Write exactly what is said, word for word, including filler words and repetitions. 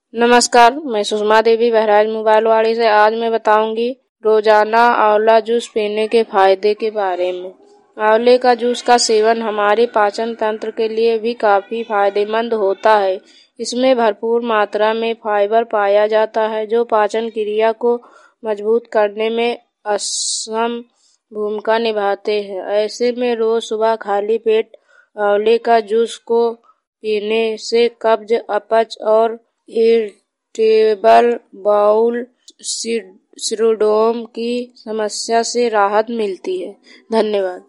नमस्कार, मैं सुषमा देवी बहराइच मोबाइलवाड़ी से। आज मैं बताऊंगी रोजाना आंवला जूस पीने के फायदे के बारे में। आंवले का जूस का सेवन हमारे पाचन तंत्र के लिए भी काफी फायदेमंद होता है। इसमें भरपूर मात्रा में फाइबर पाया जाता है जो पाचन क्रिया को मजबूत करने में अहम भूमिका निभाते हैं। ऐसे में रोज सुबह खाली पेट आंवले का जूस को पीने से कब्ज, अपच और इरिटेबल बाउल सिंड्रोम की समस्या से राहत मिलती है। धन्यवाद।